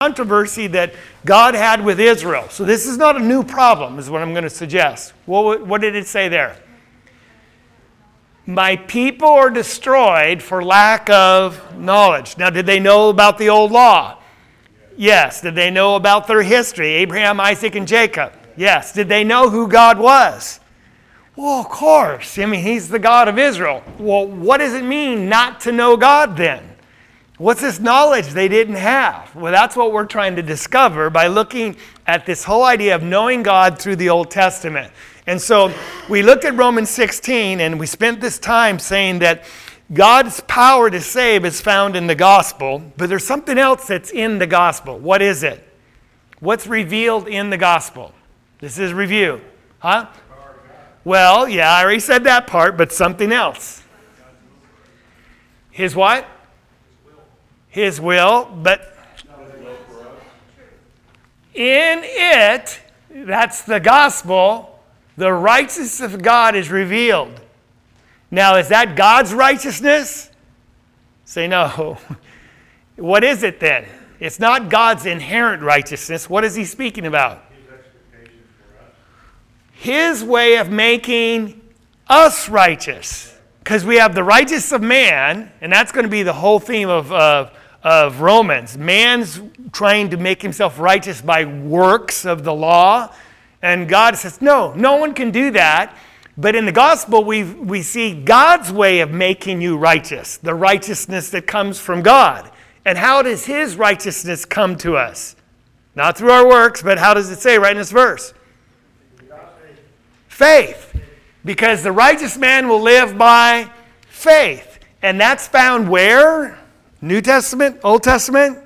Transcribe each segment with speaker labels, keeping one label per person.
Speaker 1: controversy that God had with Israel. So this is not a new problem, is what I'm going to suggest. What did it say there? My people are destroyed for lack of knowledge. Now, did they know about the old law? Yes. Did they know about their history? Abraham, Isaac, and Jacob? Yes. Did they know who God was? Well, of course. I mean, he's the God of Israel. Well, what does it mean not to know God then? What's this knowledge they didn't have? Well, that's what we're trying to discover by looking at this whole idea of knowing God through the Old Testament. And so we looked at Romans 16, and we spent this time saying that God's power to save is found in the gospel, but there's something else that's in the gospel. What is it? What's revealed in the gospel? This is review. Huh? Well, yeah, I already said that part, but something else. His what? His will, but in it, that's the gospel, the righteousness of God is revealed. Now, is that God's righteousness? Say no. What is it then? It's not God's inherent righteousness. What is he speaking about? His way of making us righteous. Because we have the righteousness of man, and that's going to be the whole theme of Romans. Man's trying to make himself righteous by works of the law. And God says, no one can do that. But in the gospel, we see God's way of making you righteous, the righteousness that comes from God. And how does his righteousness come to us? Not through our works, but how does it say right in this verse? Faith. Because the righteous man will live by faith. And that's found where? New Testament? Old Testament?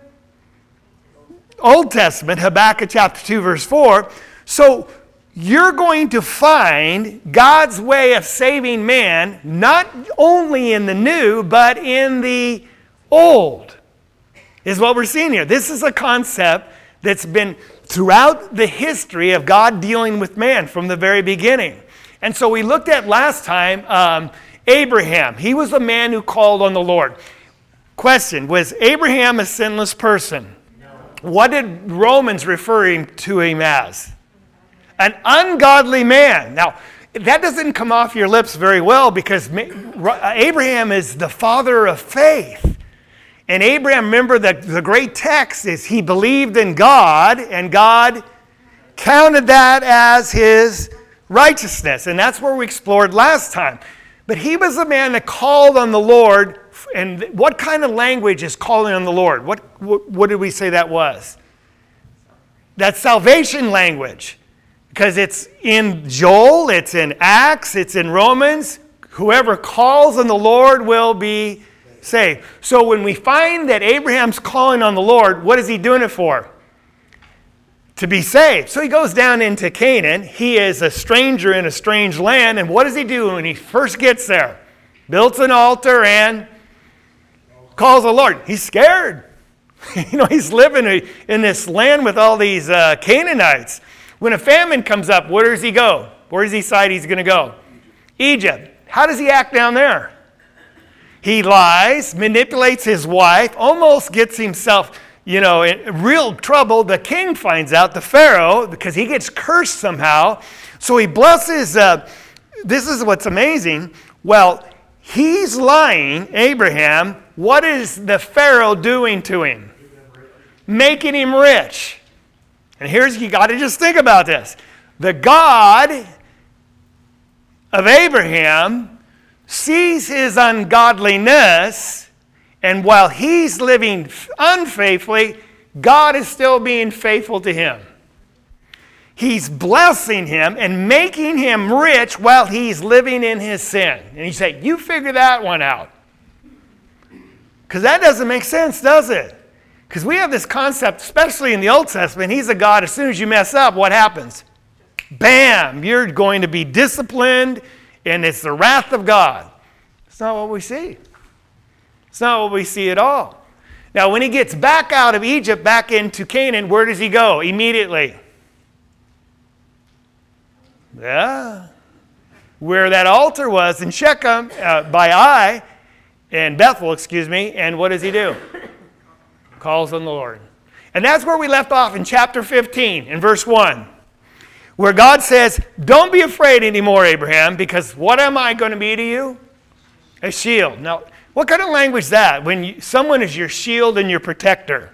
Speaker 1: Old Testament, Habakkuk chapter 2, verse 4. So you're going to find God's way of saving man not only in the new, but in the old, is what we're seeing here. This is a concept that's been throughout the history of God dealing with man from the very beginning. And so we looked at last time Abraham. He was a man who called on the Lord. Question, was Abraham a sinless person? No. What did Romans refer to him as? An ungodly man. Now, that doesn't come off your lips very well because Abraham is the father of faith. And Abraham, remember the great text is he believed in God and God counted that as his righteousness. And that's where we explored last time. But he was a man that called on the Lord. And what kind of language is calling on the Lord? What did we say that was? That's salvation language. Because it's in Joel, it's in Acts, it's in Romans. Whoever calls on the Lord will be saved. So when we find that Abraham's calling on the Lord, what is he doing it for? To be saved. So he goes down into Canaan. He is a stranger in a strange land. And what does he do when he first gets there? Builds an altar and calls the Lord. He's scared. He's living in this land with all these Canaanites. When a famine comes up, where does he go? Where does he decide he's going to go? Egypt. How does he act down there? He lies, manipulates his wife, almost gets himself, in real trouble. The king finds out, the Pharaoh, because he gets cursed somehow. So he blesses, this is what's amazing. Well, he's lying, Abraham. What is the Pharaoh doing to him? Making him rich. And you got to just think about this. The God of Abraham sees his ungodliness, and while he's living unfaithfully, God is still being faithful to him. He's blessing him and making him rich while he's living in his sin. And you say, you figure that one out. Because that doesn't make sense, does it? Because we have this concept, especially in the Old Testament, he's a God, as soon as you mess up, what happens? Bam! You're going to be disciplined, and it's the wrath of God. It's not what we see. It's not what we see at all. Now, when he gets back out of Egypt, back into Canaan, where does he go immediately? Yeah. Where that altar was in Shechem, by Ai, and Bethel, and what does he do? Calls on the Lord. And that's where we left off in chapter 15, in verse 1, where God says, don't be afraid anymore, Abraham, because what am I going to be to you? A shield. Now, what kind of language is that when someone is your shield and your protector?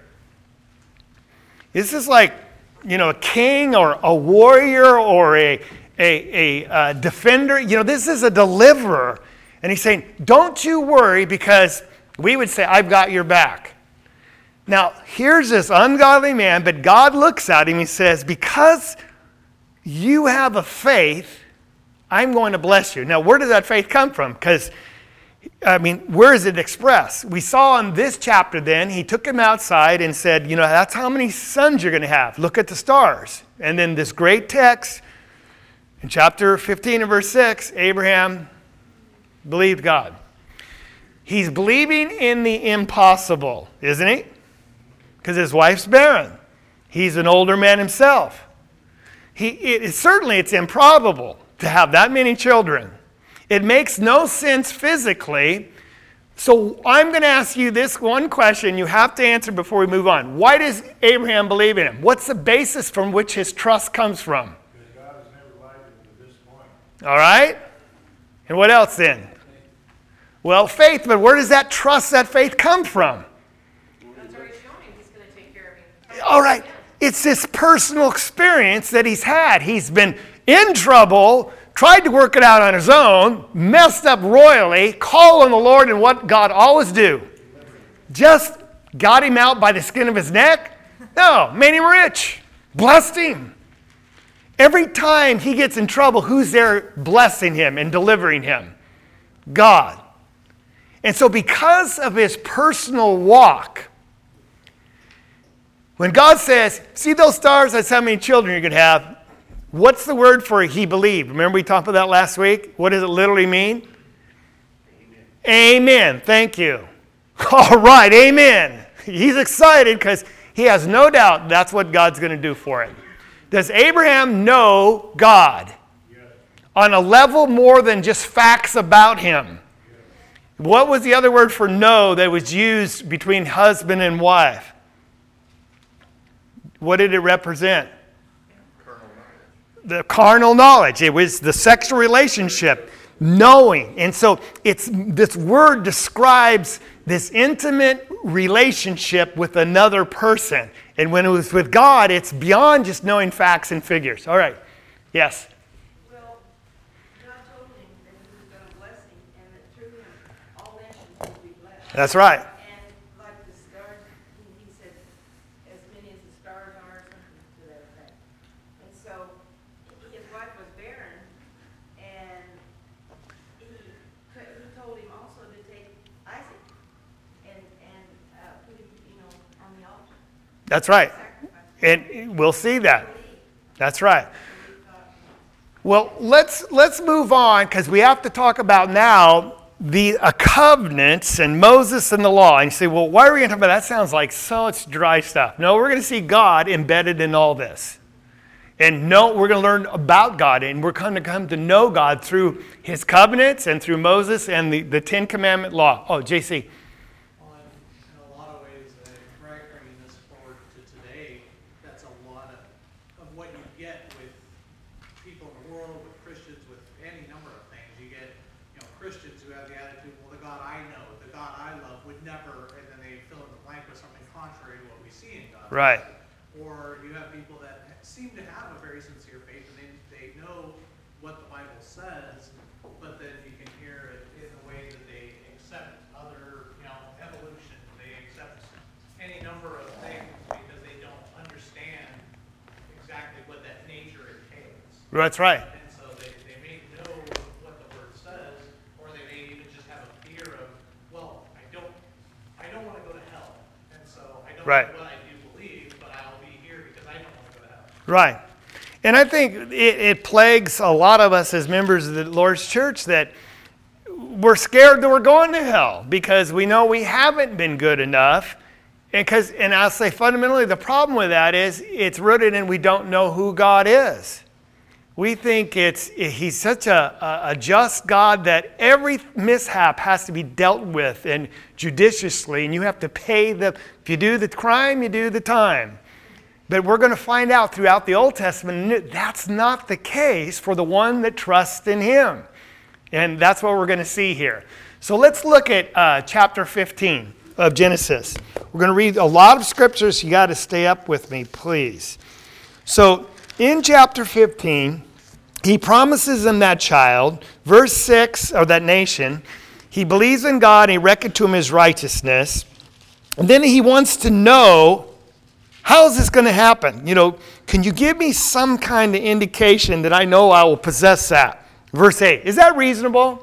Speaker 1: Is this like, a king or a warrior or a defender? This is a deliverer. And he's saying, don't you worry, because we would say, I've got your back. Now, here's this ungodly man, but God looks at him and he says, because you have a faith, I'm going to bless you. Now, where does that faith come from? Because, where is it expressed? We saw in this chapter then, he took him outside and said, that's how many sons you're going to have. Look at the stars. And then this great text in chapter 15 and verse 6, Abraham believed God. He's believing in the impossible, isn't he? Because his wife's barren. He's an older man himself. Certainly it's improbable to have that many children. It makes no sense physically. So I'm going to ask you this one question you have to answer before we move on. Why does Abraham believe in him? What's the basis from which his trust comes from?
Speaker 2: Because God has never lied to him to this point.
Speaker 1: All right? And what else then? Well, faith, but where does that trust, that faith come from?
Speaker 3: That's already showing he's going to take care of you.
Speaker 1: All right. It's this personal experience that he's had. He's been in trouble, tried to work it out on his own, messed up royally, called on the Lord, and what God always do? Just got him out by the skin of his neck? No, made him rich, blessed him. Every time he gets in trouble, who's there blessing him and delivering him? God. And so because of his personal walk, when God says, see those stars, that's how many children you're going to have. What's the word for he believed? Remember we talked about that last week? What does it literally mean? Amen. Thank you. All right, amen. He's excited because he has no doubt that's what God's going to do for him. Does Abraham know God? Yes. On a level more than just facts about him? Yes. What was the other word for know that was used between husband and wife? What did it represent? The carnal knowledge. It was the sexual relationship, knowing. And so this word describes this intimate relationship with another person. And when it was with God, it's beyond just knowing facts and figures. All right. Yes?
Speaker 3: Well, God told him that he was going to bless him and that through him all nations will be blessed.
Speaker 1: That's right.
Speaker 3: And like the stars, he said, as many as the stars are, something to that effect. And so his wife was barren, and he told him also to take Isaac and put him, on the altar.
Speaker 1: That's right. And we'll see that. That's right. Well, let's move on because we have to talk about now the covenants and Moses and the law. And you say, well, why are we going to talk about that? That sounds like such dry stuff. No, we're going to see God embedded in all this. And we're going to learn about God, and we're going to come to know God through his covenants and through Moses and the Ten Commandment law. Oh, JC.
Speaker 4: Well, in a lot of ways, bringing this forward to today, that's a lot of what you get with people in the world, with Christians, with any number of things. You get, Christians who have the attitude, well, the God I know, the God I love would never, and then they fill in the blank with something contrary to what we see in God.
Speaker 1: Right.
Speaker 4: Or you have people that seem to have a very sincere faith, and they know what the Bible says, but then you can hear it in the way that they accept other, evolution. They accept any number of things because they don't understand exactly what that nature entails.
Speaker 1: That's right.
Speaker 4: And so they may know what the word says, or they may even just have a fear of, well, I don't want to go to hell, and so I don't
Speaker 1: Right.
Speaker 4: know what I do believe, but I'll be here because I don't want to go to hell.
Speaker 1: Right. And I think it plagues a lot of us as members of the Lord's church that we're scared that we're going to hell because we know we haven't been good enough. And I'll say fundamentally the problem with that is it's rooted in we don't know who God is. We think he's such a just God that every mishap has to be dealt with and judiciously, and you have to pay if you do the crime, you do the time. But we're going to find out throughout the Old Testament that's not the case for the one that trusts in him. And that's what we're going to see here. So let's look at chapter 15 of Genesis. We're going to read a lot of scriptures. You got to stay up with me, please. So in chapter 15, he promises them that child. Verse 6, or that nation, he believes in God and he reckoned to him his righteousness. And then he wants to know, how is this going to happen? Can you give me some kind of indication that I know I will possess that? Verse 8, is that reasonable?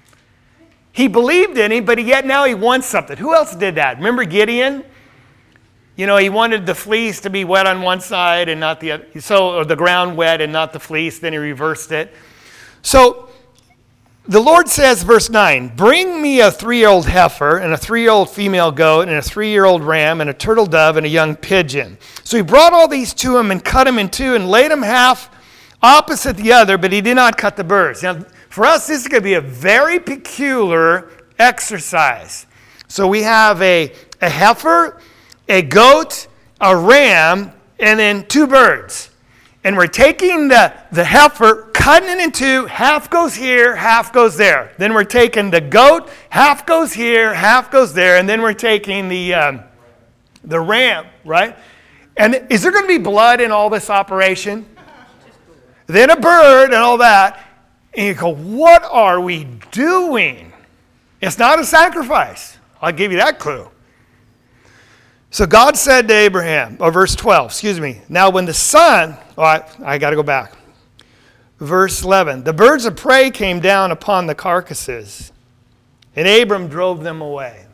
Speaker 1: He believed in him, but yet now he wants something. Who else did that? Remember Gideon? He wanted the fleece to be wet on one side and not the other. Or the ground wet and not the fleece. Then he reversed it. So the Lord says, verse 9, bring me a 3-year-old heifer and a 3-year-old female goat and a 3-year-old ram and a turtle dove and a young pigeon. So he brought all these to him and cut them in two and laid them half opposite the other, but he did not cut the birds. Now, for us, this is going to be a very peculiar exercise. So we have a heifer, a goat, a ram, and then 2 birds. And we're taking the heifer, cutting it in two, half goes here, half goes there. Then we're taking the goat, half goes here, half goes there, and then we're taking the ram, right? And is there going to be blood in all this operation? Then a bird and all that. And you go, what are we doing? It's not a sacrifice. I'll give you that clue. So God said to Abraham, or verse 12, now when the sun, I got to go back. Verse 11, the birds of prey came down upon the carcasses, and Abram drove them away.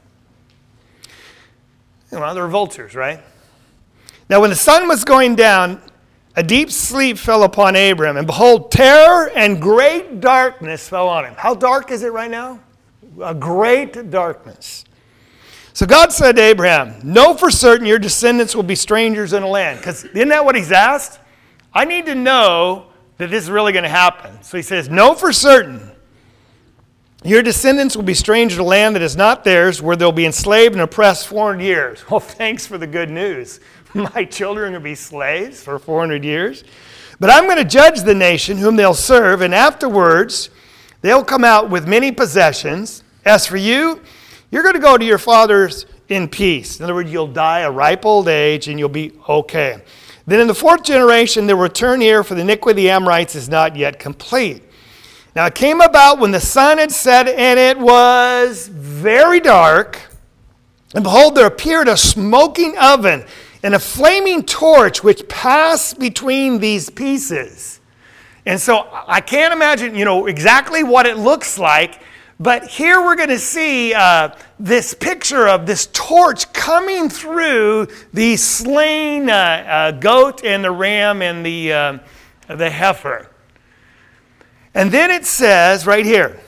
Speaker 1: They're vultures, right? Now when the sun was going down, a deep sleep fell upon Abram, and behold, terror and great darkness fell on him. How dark is it right now? A great darkness. So God said to Abraham, know for certain your descendants will be strangers in a land. Because isn't that what he's asked? I need to know that this is really going to happen. So he says, know for certain your descendants will be strangers in a land that is not theirs, where they'll be enslaved and oppressed 400 years. Well, thanks for the good news. My children will be slaves for 400 years. But I'm going to judge the nation whom they'll serve, and afterwards they'll come out with many possessions. As for you, you're going to go to your fathers in peace. In other words, you'll die a ripe old age and you'll be okay. Then in the 4th generation, they'll return here, for the iniquity of the Amorites is not yet complete. Now it came about when the sun had set and it was very dark, and behold, there appeared a smoking oven and a flaming torch which passed between these pieces. And so I can't imagine, exactly what it looks like. But here we're going to see this picture of this torch coming through the slain goat and the ram and the heifer. And then it says right here,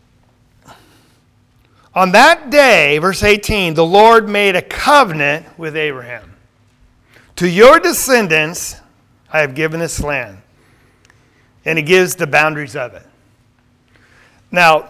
Speaker 1: on that day, verse 18, the Lord made a covenant with Abraham. To your descendants I have given this land. And he gives the boundaries of it. Now,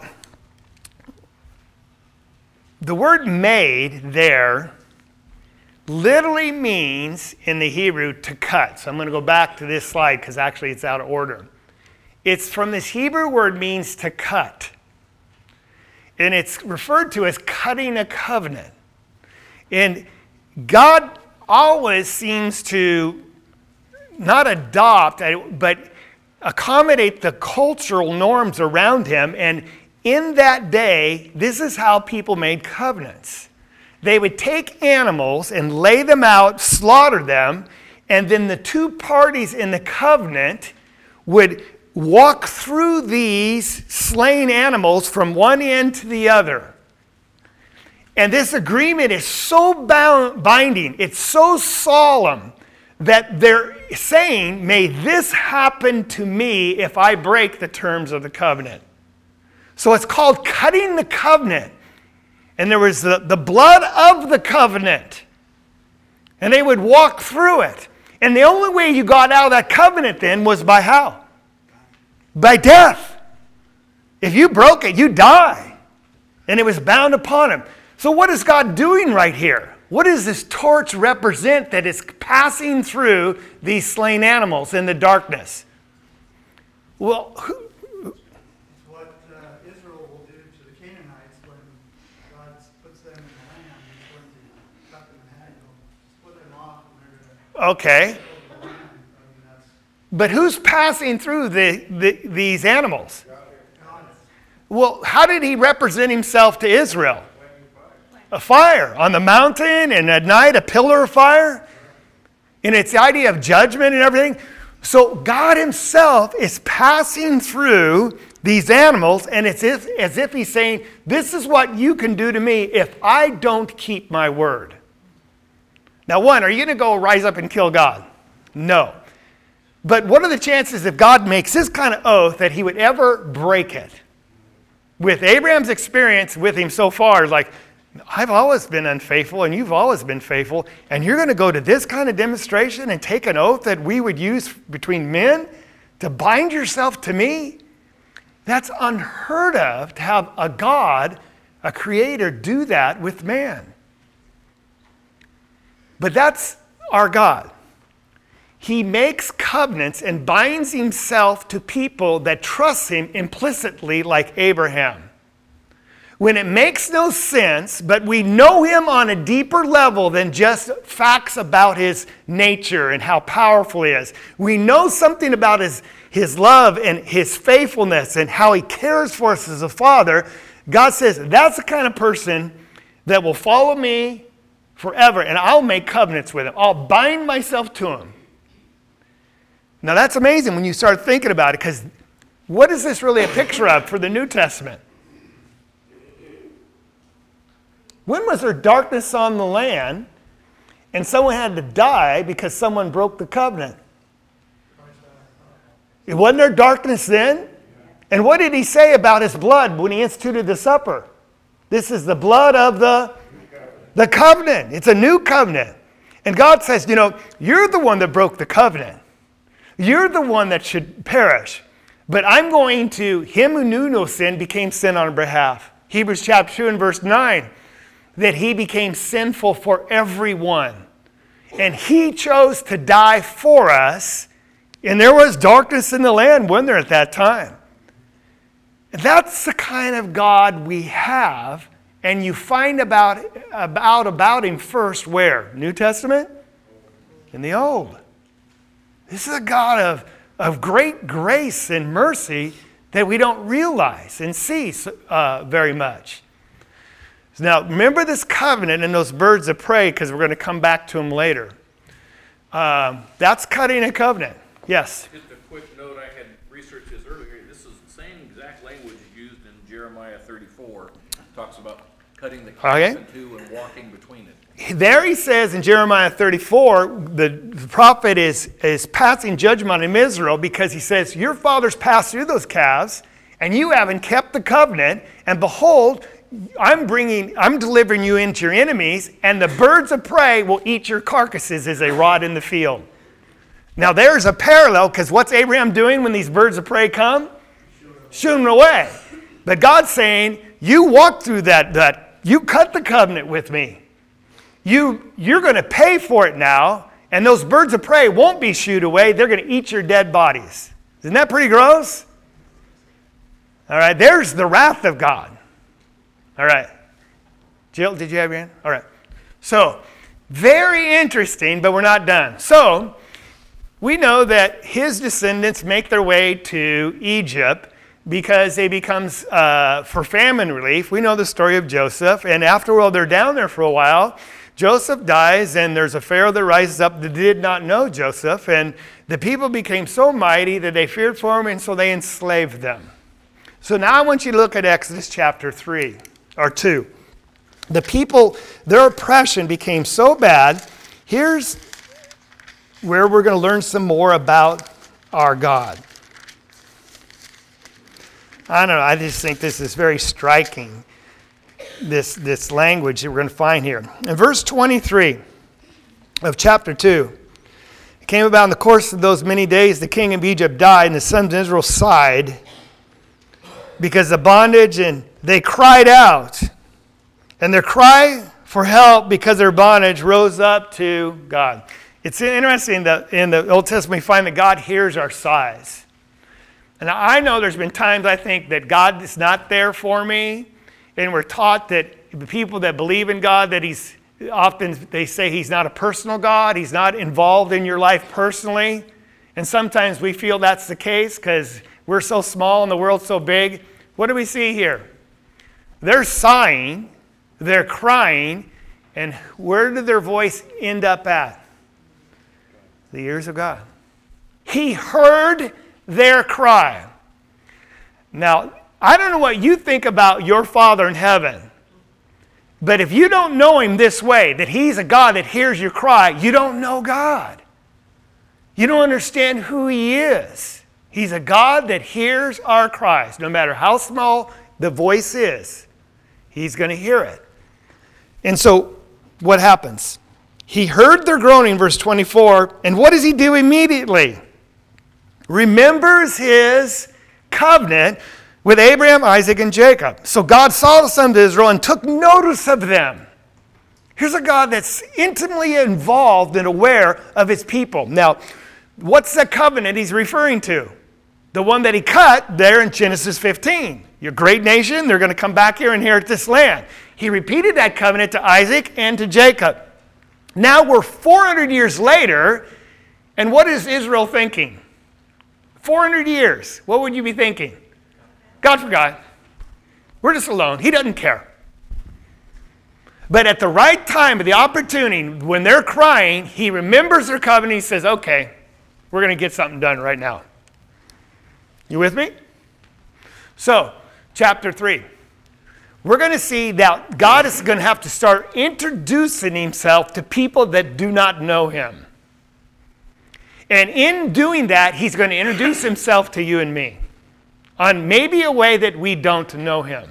Speaker 1: the word made there literally means in the Hebrew to cut. So I'm going to go back to this slide because actually it's out of order. It's from this Hebrew word means to cut. And it's referred to as cutting a covenant. And God always seems to not adopt, but accommodate the cultural norms around him. And in that day, this is how people made covenants. They would take animals and lay them out, slaughter them, and then the 2 parties in the covenant would walk through these slain animals from one end to the other. And this agreement is so binding, it's so solemn, that they're saying, may this happen to me if I break the terms of the covenant. So it's called cutting the covenant. And there was the blood of the covenant. And they would walk through it. And the only way you got out of that covenant then was by how? By death. If you broke it, you die. And it was bound upon him. So what is God doing right here? What does this torch represent that is passing through these slain animals in the darkness? Well,
Speaker 5: It's what Israel will do to the Canaanites when God puts them in the land. He's going to cut them in half, split them off, and they're going to
Speaker 1: okay.
Speaker 5: take over the land. I mean, that's
Speaker 1: But who's passing through these animals?
Speaker 5: God.
Speaker 1: Well, how did he represent himself to Israel? A fire on the mountain, and at night a pillar of fire. And it's the idea of judgment and everything. So God himself is passing through these animals, and it's as if he's saying, this is what you can do to me if I don't keep my word. Now, one, are you going to go rise up and kill God? No. But what are the chances if God makes this kind of oath that he would ever break it? With Abraham's experience with him so far, like, I've always been unfaithful and you've always been faithful, and you're going to go to this kind of demonstration and take an oath that we would use between men to bind yourself to me? That's unheard of, to have a God, a creator, do that with man. But that's our God. He makes covenants and binds himself to people that trust him implicitly, like Abraham. When it makes no sense, but we know him on a deeper level than just facts about his nature and how powerful he is. We know something about his love and his faithfulness and how he cares for us as a father. God says, that's the kind of person that will follow me forever, and I'll make covenants with him. I'll bind myself to him. Now that's amazing when you start thinking about it, because what is this really a picture of for the New Testament? When was there darkness on the land and someone had to die because someone broke the covenant? Wasn't there darkness then? And what did he say about his blood when he instituted the supper? This is the blood of the covenant. It's a new covenant. And God says, you're the one that broke the covenant. You're the one that should perish. But I'm going to, him who knew no sin became sin on our behalf. Hebrews chapter 2 and verse 9. That he became sinful for everyone. And he chose to die for us. And there was darkness in the land, wasn't there, at that time? That's the kind of God we have. And you find about him first where? New Testament? In the Old. This is a God of great grace and mercy that we don't realize and see very much. Now, remember this covenant and those birds of prey, because we're going to come back to them later. That's cutting a covenant. Yes?
Speaker 6: Just a quick note, I had researched this earlier. This is the same exact language used in Jeremiah 34. It talks about cutting the covenant in two and walking between it.
Speaker 1: There he says in Jeremiah 34, the prophet is passing judgment on Israel because he says, your fathers passed through those calves, and you haven't kept the covenant, and behold, I'm delivering you into your enemies, and the birds of prey will eat your carcasses as they rot in the field. Now there's a parallel, because what's Abraham doing when these birds of prey come? Shoot them away. But God's saying, you walked through that you cut the covenant with me. You're going to pay for it now, and those birds of prey won't be shooed away. They're going to eat your dead bodies. Isn't that pretty gross? All right, there's the wrath of God. All right. Jill, did you have your hand? All right. So, very interesting, but we're not done. So, we know that his descendants make their way to Egypt because they becomes for famine relief. We know the story of Joseph, and after they're down there for a while. Joseph dies, and there's a Pharaoh that rises up that did not know Joseph, and the people became so mighty that they feared for him, and so they enslaved them. So now I want you to look at Exodus chapter 3. Or 2. The people, their oppression became so bad. Here's where we're going to learn some more about our God. I don't know, I just think this is very striking, this language that we're going to find here. In verse 23 of chapter 2, Came about in the course of those many days, the king of Egypt died, and the sons of Israel sighed because of bondage, and they cried out. And their cry for help because of their bondage rose up to God. It's interesting that in the Old Testament we find that God hears our sighs. And I know there's been times I think that God is not there for me, and we're taught that the people that believe in God, that He's often, they say He's not a personal God, He's not involved in your life personally. And sometimes we feel that's the case because we're so small and the world's so big. What do we see here? They're sighing, they're crying, and where did their voice end up at? The ears of God. He heard their cry. Now, I don't know what you think about your Father in heaven, but if you don't know Him this way, that He's a God that hears your cry, you don't know God. You don't understand who He is. He's a God that hears our cries. No matter how small the voice is, He's going to hear it. And so, what happens? He heard their groaning, verse 24, and what does He do immediately? Remembers His covenant with Abraham, Isaac, and Jacob. So God saw the sons of Israel and took notice of them. Here's a God that's intimately involved and aware of His people. Now, what's the covenant He's referring to? The one that He cut there in Genesis 15. You're a great nation, they're going to come back here and inherit this land. He repeated that covenant to Isaac and to Jacob. Now we're 400 years later, and what is Israel thinking? 400 years. What would you be thinking? God forgot. We're just alone. He doesn't care. But at the right time, at the opportunity, when they're crying, He remembers their covenant. He says, okay, we're going to get something done right now. You with me? So, chapter 3. We're going to see that God is going to have to start introducing Himself to people that do not know Him. And in doing that, He's going to introduce Himself to you and me on maybe a way that we don't know Him.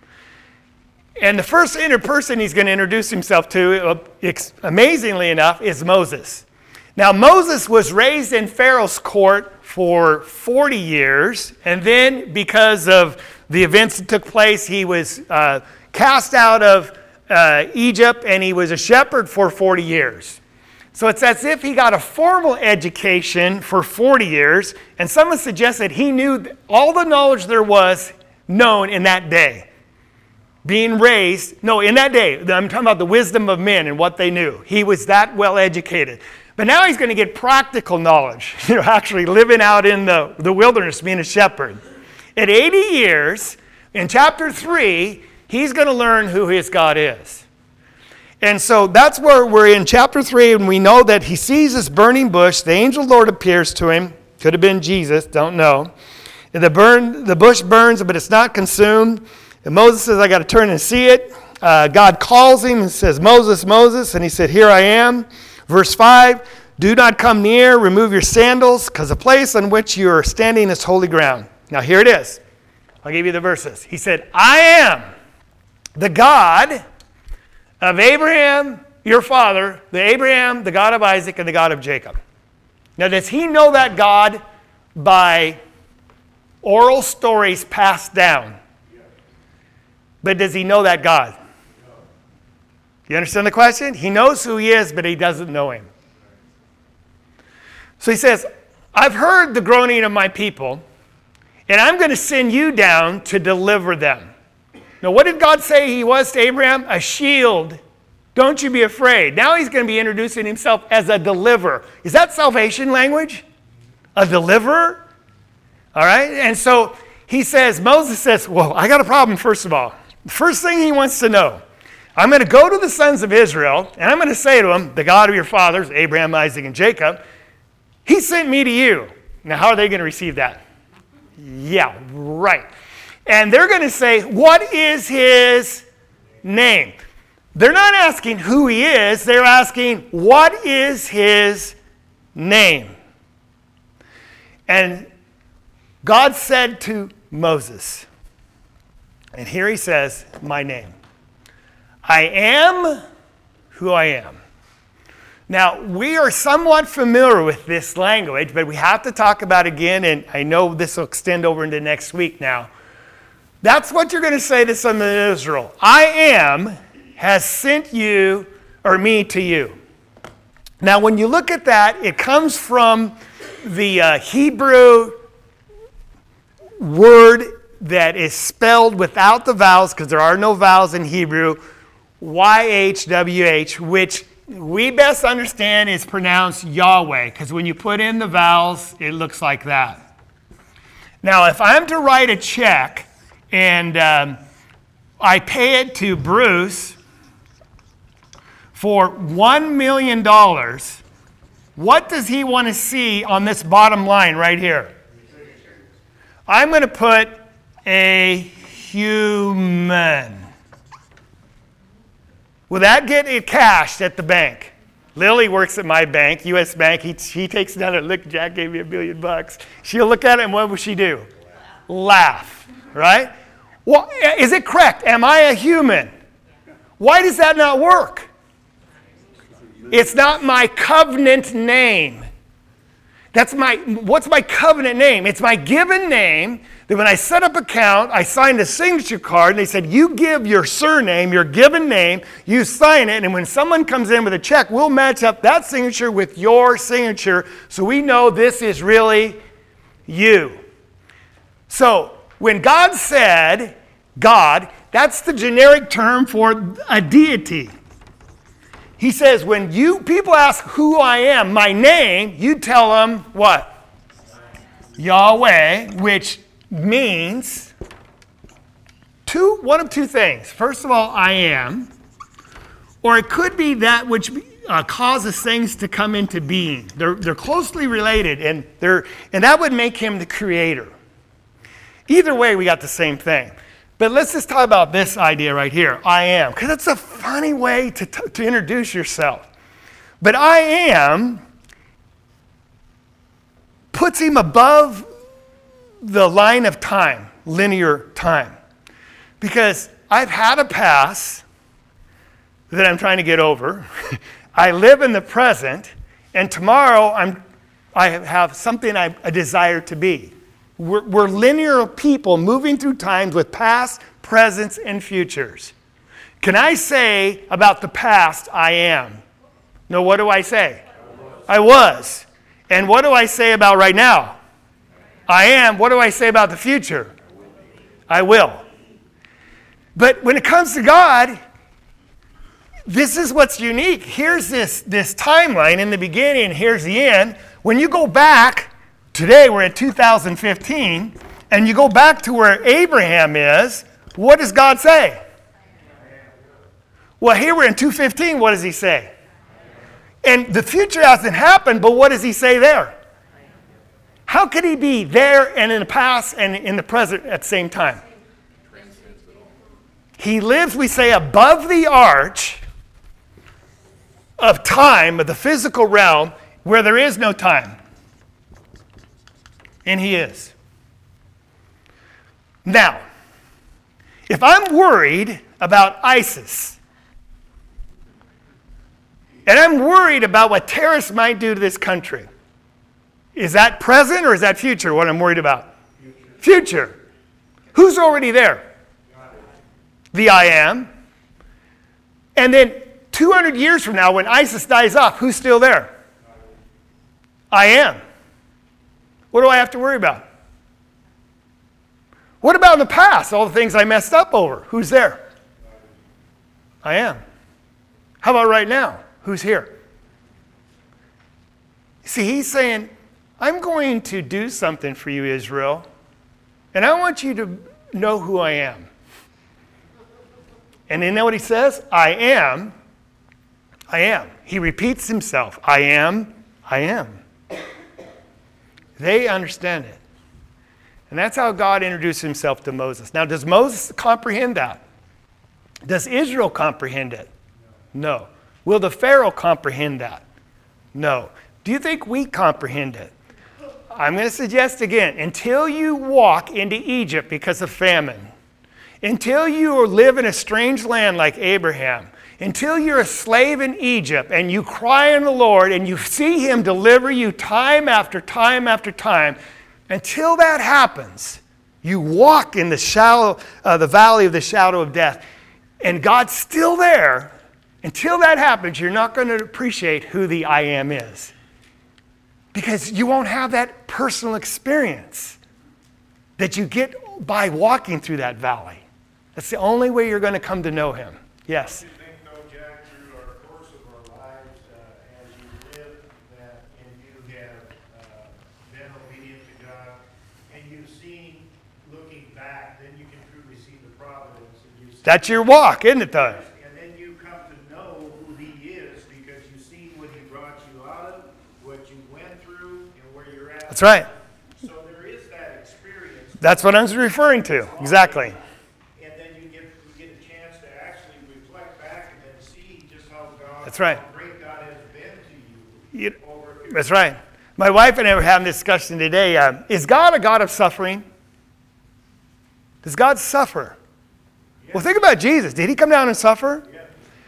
Speaker 1: And the first person He's going to introduce Himself to, amazingly enough, is Moses. Now, Moses was raised in Pharaoh's court for 40 years, and then because of the events that took place, he was cast out of Egypt, and he was a shepherd for 40 years. So it's as if he got a formal education for 40 years, and someone suggested he knew all the knowledge there was known in that day. In that day, I'm talking about the wisdom of men and what they knew. He was that well educated. But now he's going to get practical knowledge, actually living out in the wilderness, being a shepherd. At 80 years, in chapter 3, he's going to learn who his God is. And so that's where we're in chapter 3, and we know that he sees this burning bush. The angel of the Lord appears to him. Could have been Jesus, don't know. And the bush burns, but it's not consumed. And Moses says, I got to turn and see it. God calls him and says, Moses, Moses. And he said, here I am. Verse 5, do not come near, remove your sandals, because the place on which you are standing is holy ground. Now here it is. I'll give you the verses. He said, I am the God of Abraham, your father, the God of Isaac, and the God of Jacob. Now, does he know that God by oral stories passed down? But does he know that God? You understand the question? He knows who he is, but he doesn't know him. So he says, I've heard the groaning of my people, and I'm going to send you down to deliver them. Now, what did God say he was to Abraham? A shield. Don't you be afraid. Now he's going to be introducing himself as a deliverer. Is that salvation language? A deliverer? All right? And so Moses says, well, I got a problem, first of all. The first thing he wants to know, I'm going to go to the sons of Israel, and I'm going to say to them, the God of your fathers, Abraham, Isaac, and Jacob, he sent me to you. Now, how are they going to receive that? Yeah, right. And they're going to say, what is his name? They're not asking who he is. They're asking, what is his name? And God said to Moses, and here he says, my name. I am who I am. Now, we are somewhat familiar with this language, but we have to talk about it again, and I know this will extend over into next week now. That's what you're going to say to some of Israel. I am has sent you, or me to you. Now, when you look at that, it comes from the Hebrew word that is spelled without the vowels, because there are no vowels in Hebrew, YHWH, which we best understand is pronounced Yahweh, because when you put in the vowels, it looks like that. Now, if I'm to write a check and I pay it to Bruce for $1 million, what does he want to see on this bottom line right here? I'm going to put a human. Will that get it cashed at the bank? Lily works at my bank, U.S. Bank. He takes it down and look, Jack gave me $1 million. She'll look at it and what will she do? Laugh, right? Well, is it correct? Am I a human? Why does that not work? It's not my covenant name. What's my covenant name? It's my given name that when I set up account, I signed a signature card and they said, you give your surname, your given name, you sign it, and when someone comes in with a check, we'll match up that signature with your signature so we know this is really you. So when God said God, that's the generic term for a deity. He says, when people ask who I am, my name, you tell them what? Yahweh, which means one of two things. First of all, I am, or it could be that which causes things to come into being. They're closely related, and that would make him the creator. Either way, we got the same thing. But let's just talk about this idea right here, I am, because it's a funny way to introduce yourself. But I am puts him above the line of time, linear time. Because I've had a past that I'm trying to get over. I live in the present, and tomorrow I have something I desire to be. We're linear people moving through times with past, presents, and futures. Can I say about the past, I am? No, what do I say? I was. And what do I say about right now? I am. What do I say about the future? I will. But when it comes to God, this is what's unique. Here's this timeline in the beginning, and here's the end. When you go back, today we're at 2015, and you go back to where Abraham is, what does God say? Well, here we're in 2:15, what does he say? And the future hasn't happened, but what does he say there? How could he be there and in the past and in the present at the same time? He lives, we say, above the arch of time, of the physical realm, where there is no time. And he is. Now, if I'm worried about ISIS, and I'm worried about what terrorists might do to this country, is that present or is that future, what I'm worried about? Future. Who's already there? The I am. And then 200 years from now, when ISIS dies off, who's still there? I am. What do I have to worry about? What about in the past, all the things I messed up over? Who's there? I am. How about right now? Who's here? See, he's saying, I'm going to do something for you, Israel, and I want you to know who I am. And you know what he says? I am. I am. He repeats himself. I am. I am. They understand it. And that's how God introduced himself to Moses. Now, does Moses comprehend that? Does Israel comprehend it? No. Will the Pharaoh comprehend that? No. Do you think we comprehend it? I'm going to suggest again, until you walk into Egypt because of famine, until you live in a strange land like Abraham, until you're a slave in Egypt and you cry on the Lord and you see him deliver you time after time after time, until that happens, you walk in the valley of the shadow of death, and God's still there. Until that happens, you're not going to appreciate who the I am is, because you won't have that personal experience that you get by walking through that valley. That's the only way you're going to come to know him. Yes?
Speaker 2: Do you think, though, Jack, through our course of our lives, as you live that and you have been obedient to God, and you've seen, looking back, then you can truly see the providence. And you see
Speaker 1: That's your walk, isn't it, though?
Speaker 2: and then you come to know who he is because you've seen what he brought you out of, what you went through, and where you're at.
Speaker 1: That's right.
Speaker 2: So there is that experience.
Speaker 1: That's what I was referring to. Exactly.
Speaker 2: And then you get a chance to actually reflect back and then see just how
Speaker 1: That's right.
Speaker 2: how great God has been to you over a period.
Speaker 1: That's right. My wife and I were having a discussion today. Is God a God of suffering? Does God suffer? Well, think about Jesus. Did he come down and suffer?
Speaker 2: Yeah.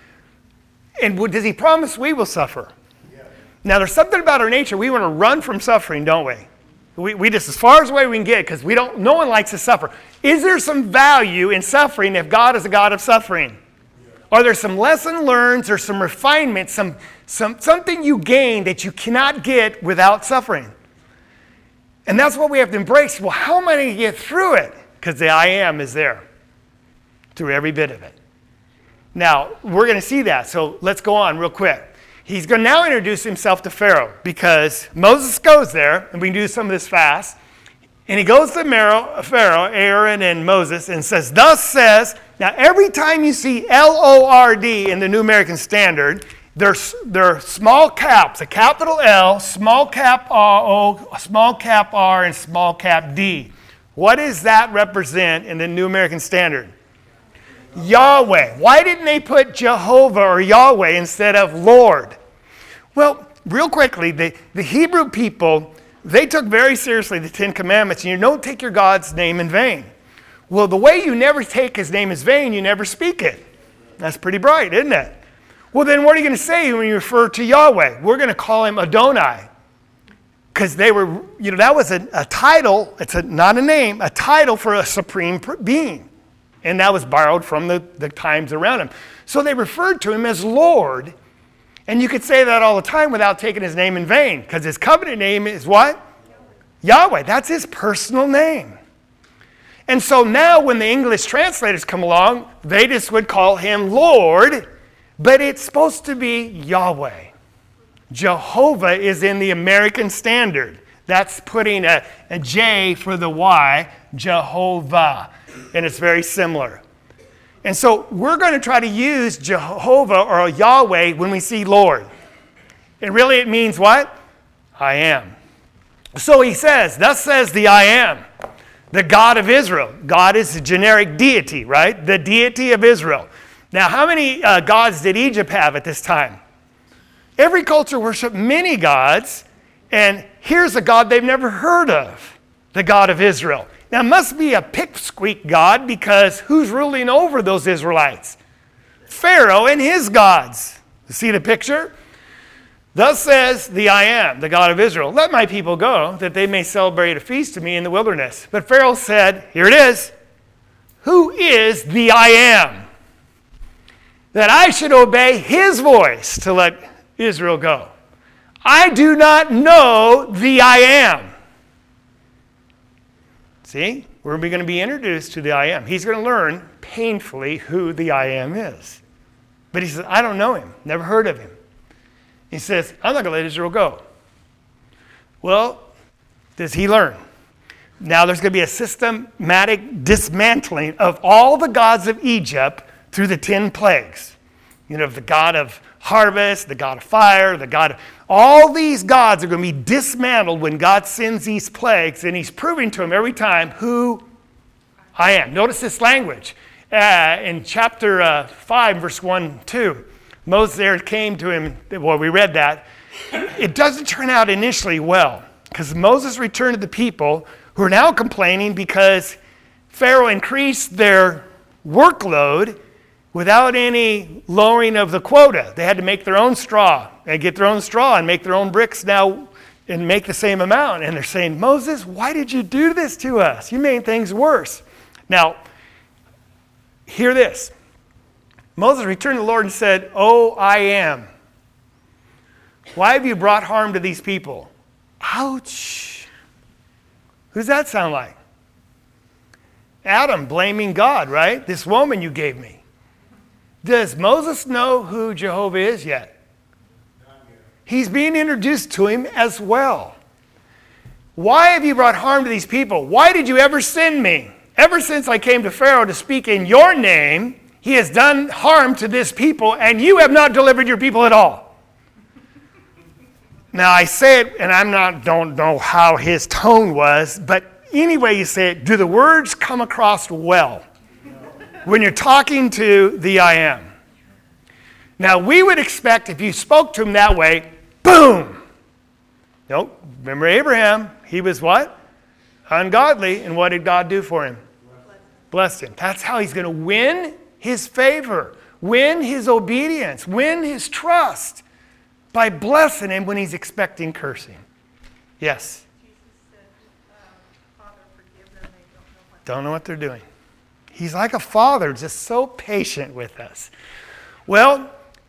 Speaker 1: And does he promise we will suffer?
Speaker 2: Yeah.
Speaker 1: Now, there's something about our nature. We want to run from suffering, don't we? We just as far as away we can get, because no one likes to suffer. Is there some value in suffering if God is a God of suffering? Are there some lesson learned or some refinement, something you gain that you cannot get without suffering? And that's what we have to embrace. Well, how am I going to get through it? Because the I am is there through every bit of it. Now, we're going to see that, so let's go on real quick. He's going to now introduce himself to Pharaoh, because Moses goes there, and we can do some of this fast. And he goes to Pharaoh, Aaron and Moses, and says, thus says, now every time you see L-O-R-D in the New American Standard, they're small caps, a capital L, small cap O, small cap R, and small cap D. What does that represent in the New American Standard? Yahweh. Why didn't they put Jehovah or Yahweh instead of Lord? Well, real quickly, the Hebrew people, they took very seriously the Ten Commandments. You don't take your God's name in vain. Well, the way you never take his name in vain, you never speak it. That's pretty bright, isn't it? Well, then what are you going to say when you refer to Yahweh? We're going to call him Adonai. Because they were, that was a title, not a name, a title for a supreme being. And that was borrowed from the times around him. So they referred to him as Lord. And you could say that all the time without taking his name in vain. Because his covenant name is what? Yahweh. That's his personal name. And so now when the English translators come along, they just would call him Lord. But it's supposed to be Yahweh. Jehovah is in the American Standard. That's putting a J for the Y, Jehovah. And it's very similar. And so we're going to try to use Jehovah or Yahweh when we see Lord. And really it means what? I am. So he says, thus says the I am, the God of Israel. God is a generic deity, right? The deity of Israel. Now, how many gods did Egypt have at this time? Every culture worshiped many gods, and here's a God they've never heard of, the God of Israel. Now, it must be a pipsqueak God, because who's ruling over those Israelites? Pharaoh and his gods. You see the picture? Thus says the I am, the God of Israel, let my people go, that they may celebrate a feast to me in the wilderness. But Pharaoh said, here it is, who is the I am? That I should obey his voice to let Israel go. I do not know the I am. See, we're going to be introduced to the I am. He's going to learn painfully who the I am is. But he says, I don't know him, never heard of him. He says, I'm not going to let Israel go. Well, does he learn? Now there's going to be a systematic dismantling of all the gods of Egypt through the 10 plagues. The God of harvest, the God of fire, the God of... All these gods are going to be dismantled when God sends these plagues, and he's proving to them every time who I am. Notice this language. In chapter 5, verse 1, 2, Moses there came to him, well, we read that. It doesn't turn out initially well, because Moses returned to the people who are now complaining because Pharaoh increased their workload, without any lowering of the quota. They had to make their own straw and get their own straw and make their own bricks now and make the same amount. And they're saying, Moses, why did you do this to us? You made things worse. Now, hear this. Moses returned to the Lord and said, "Oh, I am. Why have you brought harm to these people?" Ouch. Who does that sound like? Adam blaming God, right? This woman you gave me. Does Moses know who Jehovah is yet? He's being introduced to him as well. Why have you brought harm to these people? Why did you ever send me? Ever since I came to Pharaoh to speak in your name, he has done harm to this people, and you have not delivered your people at all. Now I say it, and don't know how his tone was, but anyway you say it, do the words come across well when you're talking to the I am? Now we would expect if you spoke to him that way, boom. Nope. Remember Abraham, he was what? Ungodly, and what did God do for him? Blessed him. That's how he's going to win his favor, win his obedience, win his trust by blessing him when he's expecting cursing. Yes?
Speaker 3: Jesus said, Father, forgive them, they
Speaker 1: Don't know what they're doing. He's like a father, just so patient with us. Well,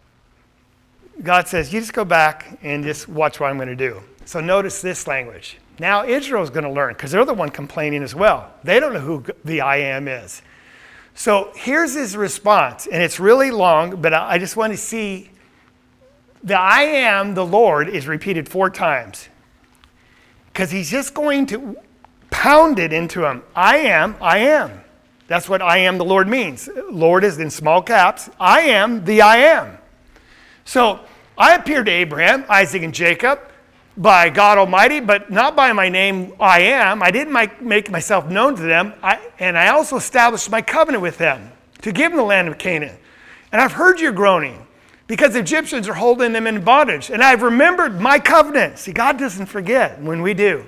Speaker 1: God says, you just go back and just watch what I'm going to do. So notice this language. Now Israel's going to learn, because they're the one complaining as well. They don't know who the I am is. So here's his response, and it's really long, but I just want to see the I am, the Lord, is repeated 4 times. Because he's just going to pound it into him. I am, I am. That's what I am, the Lord means. Lord is in small caps. I am the I am. So I appeared to Abraham, Isaac, and Jacob by God Almighty, but not by my name I am. I didn't make myself known to them. And I also established my covenant with them to give them the land of Canaan. And I've heard your groaning because the Egyptians are holding them in bondage. And I've remembered my covenant. See, God doesn't forget when we do.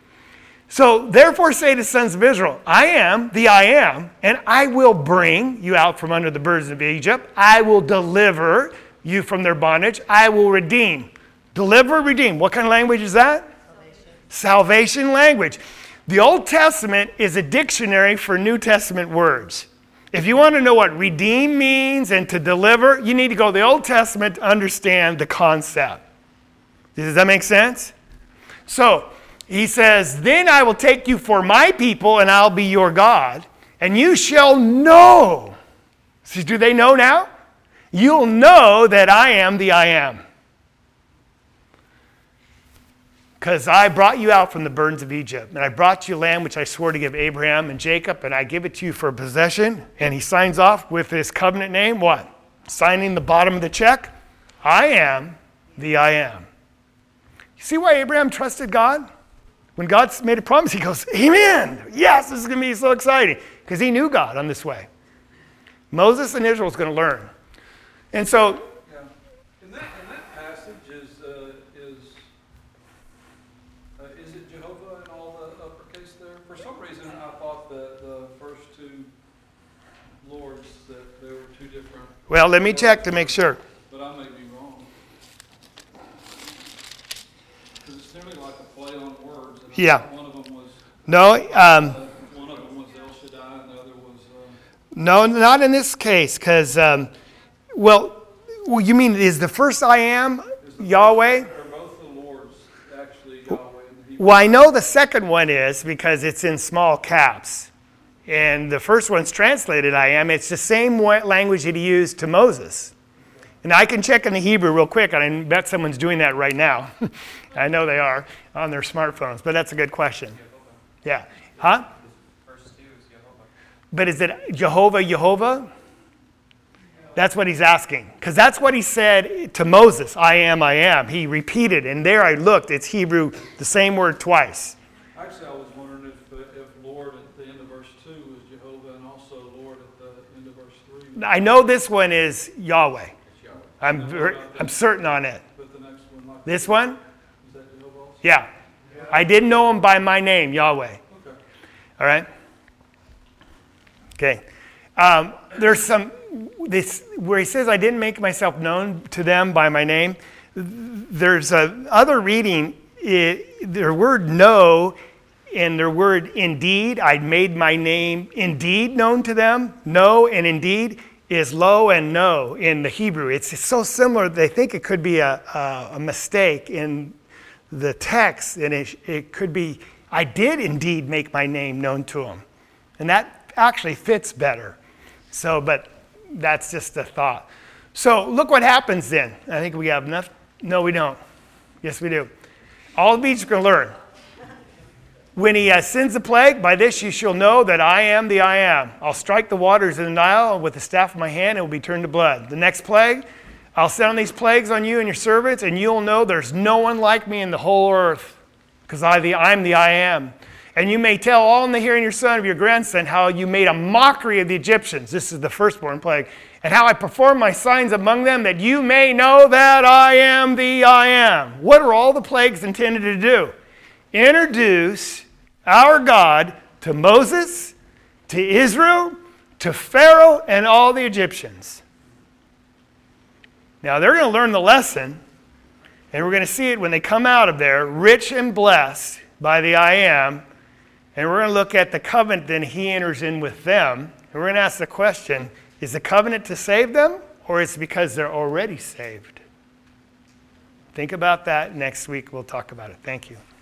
Speaker 1: So therefore say to the sons of Israel, I am the I am, and I will bring you out from under the burdens of Egypt. I will deliver you from their bondage. I will redeem. Deliver, redeem. What kind of language is that? Salvation language. The Old Testament is a dictionary for New Testament words. If you want to know what redeem means and to deliver, you need to go to the Old Testament to understand the concept. Does that make sense? So, he says, then I will take you for my people and I'll be your God, and you shall know. See, do they know now? You'll know that I am the I am. Because I brought you out from the burdens of Egypt, and I brought you land which I swore to give Abraham and Jacob, and I give it to you for a possession. And he signs off with his covenant name, what? Signing the bottom of the check. I am the I am. You see why Abraham trusted God? When God made a promise, he goes, amen. Yes, this is going to be so exciting. Because he knew God on this way. Moses and Israel is going to learn. And so,
Speaker 7: yeah. In that passage is it Jehovah in all the uppercase there? For some reason, I thought that the first 2 lords, that there were 2 different.
Speaker 1: well, let me check to make sure.
Speaker 7: But I may be wrong. Because it's nearly like a play on words. And
Speaker 1: Yeah.
Speaker 7: I thought one of them was
Speaker 1: No,
Speaker 7: one of them was El Shaddai, and the other was.
Speaker 1: no, not in this case. Because, well, you mean is the first I am Yahweh?
Speaker 7: Are both the lords actually Yahweh in the Hebrew?
Speaker 1: Well, I know the second one is because it's in small caps. And the first one's translated I am. It's the same language that he used to Moses. And I can check in the Hebrew real quick, and I bet someone's doing that right now. I know they are on their smartphones, but that's a good question. Yeah. Huh? But is it Jehovah? That's what he's asking. Because that's what he said to Moses, I am. He repeated, and there I looked, it's Hebrew, the same word twice.
Speaker 7: Actually, I was wondering if Lord at the end of verse 2 is Jehovah, and also Lord at the end of verse 3.
Speaker 1: I know this one is Yahweh.
Speaker 7: It's Yahweh.
Speaker 1: I'm certain on it.
Speaker 7: But the next one, like,
Speaker 1: This one?
Speaker 7: is that Jehovah also?
Speaker 1: Yeah. I didn't know him by my name, Yahweh.
Speaker 7: Okay.
Speaker 1: All right? Okay. There's some this, where he says, I didn't make myself known to them by my name, there's other reading, their word no and their word indeed, I made my name indeed known to them. No and indeed is lo and no in the Hebrew. It's so similar, they think it could be a mistake in the text, and it could be, I did indeed make my name known to them. And that actually fits better. So, but that's just a thought. So look what happens then. I think we have enough. No, we don't. Yes, we do. All the Egyptians are going to learn. When he sends the plague, by this you shall know that I am the I am. I'll strike the waters of the Nile with the staff of my hand, and it will be turned to blood. The next plague, I'll send on these plagues on you and your servants, and you'll know there's no one like me in the whole earth, because I'm the I am. And you may tell all in the hearing of your son, of your grandson, how you made a mockery of the Egyptians. This is the firstborn plague. And how I performed my signs among them, that you may know that I am the I am. What are all the plagues intended to do? Introduce our God to Moses, to Israel, to Pharaoh, and all the Egyptians. Now, they're going to learn the lesson, and we're going to see it when they come out of there, rich and blessed by the I am, and we're going to look at the covenant that he enters in with them, and we're going to ask the question, is the covenant to save them, or is it because they're already saved? Think about that. Next week, we'll talk about it. Thank you.